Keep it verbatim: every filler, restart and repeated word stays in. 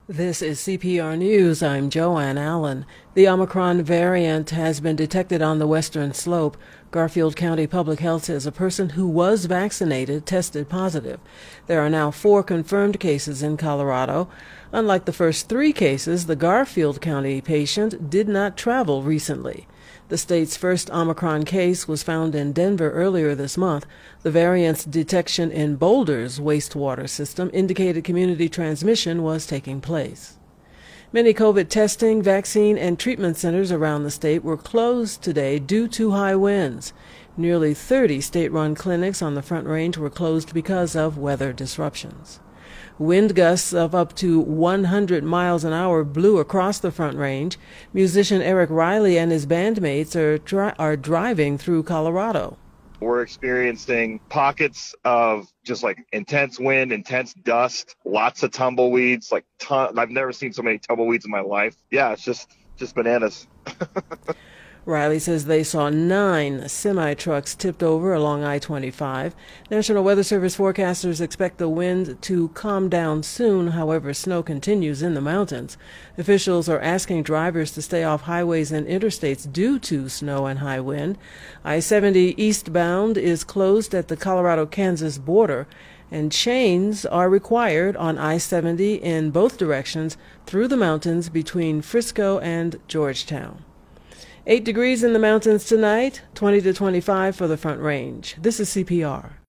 This is C P R News. I'm Joanne Allen. The Omicron variant has been detected on the western slope. Garfield County Public Health says a person who was vaccinated tested positive. There are now four confirmed cases in Colorado. Unlike the first three cases, the Garfield County patient did not travel recently. The state's first Omicron case was found in Denver earlier this month. The variant's detection in Boulder's wastewater system indicated community transmission was taking place. Many COVID testing, vaccine, and treatment centers around the state were closed today due to high winds. Nearly thirty state-run clinics on the Front Range were closed because of weather disruptions. Wind gusts of up to one hundred miles an hour blew across the Front Range. Musician Eric Riley and his bandmates are, dri- are driving through Colorado. We're experiencing pockets of just like intense wind, intense dust, lots of tumbleweeds. Like ton- I've never seen so many tumbleweeds in my life. Yeah, it's just just bananas. Riley says they saw nine semi-trucks tipped over along I twenty-five. National Weather Service forecasters expect the wind to calm down soon. However, snow continues in the mountains. Officials are asking drivers to stay off highways and interstates due to snow and high wind. I seventy eastbound is closed at the Colorado-Kansas border, and chains are required on I seventy in both directions through the mountains between Frisco and Georgetown. Eight degrees in the mountains tonight, twenty to twenty-five for the Front Range. This is C P R.